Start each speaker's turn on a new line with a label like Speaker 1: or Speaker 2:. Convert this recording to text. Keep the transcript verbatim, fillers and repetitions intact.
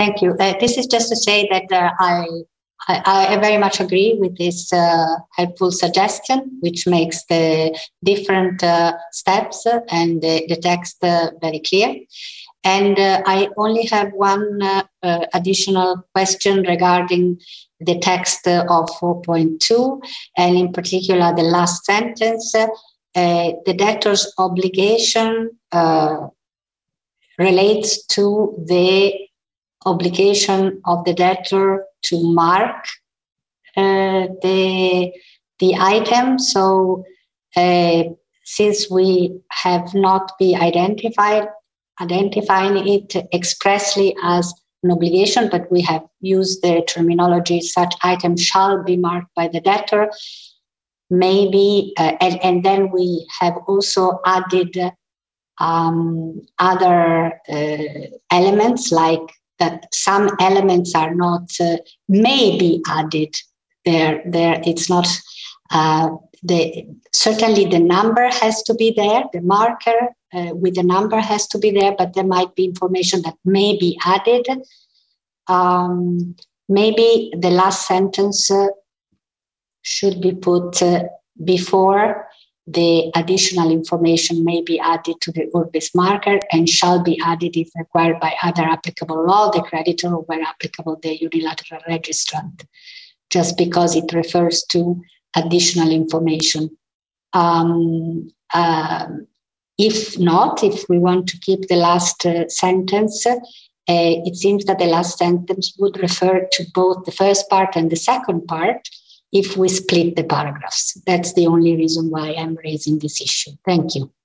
Speaker 1: thank you. Uh, this is just to say that uh, I, I I very much agree with this uh, helpful suggestion, which makes the different uh, steps and the, the text uh, very clear. And uh, I only have one uh, uh, additional question regarding the text uh, of four point two, and in particular the last sentence. Uh, the debtor's obligation uh, relates to the obligation of the debtor to mark uh, the the item. So, uh, since we have not been identified identifying it expressly as an obligation, but we have used the terminology "such item shall be marked by the debtor," maybe, uh, and, and then we have also added um, other uh, elements, like that some elements are not uh, may be added there. There, it's not uh, the certainly the number has to be there. The marker uh, with the number has to be there, but there might be information that may be added. Um, maybe the last sentence uh, should be put uh, before the additional information may be added to the Urbis marker and shall be added if required by other applicable law, the creditor, or where applicable, the unilateral registrant, just because it refers to additional information. Um, uh, if not, if we want to keep the last uh, sentence, uh, it seems that the last sentence would refer to both the first part and the second part if we split the paragraphs. That's the only reason why I'm raising this issue. Thank you.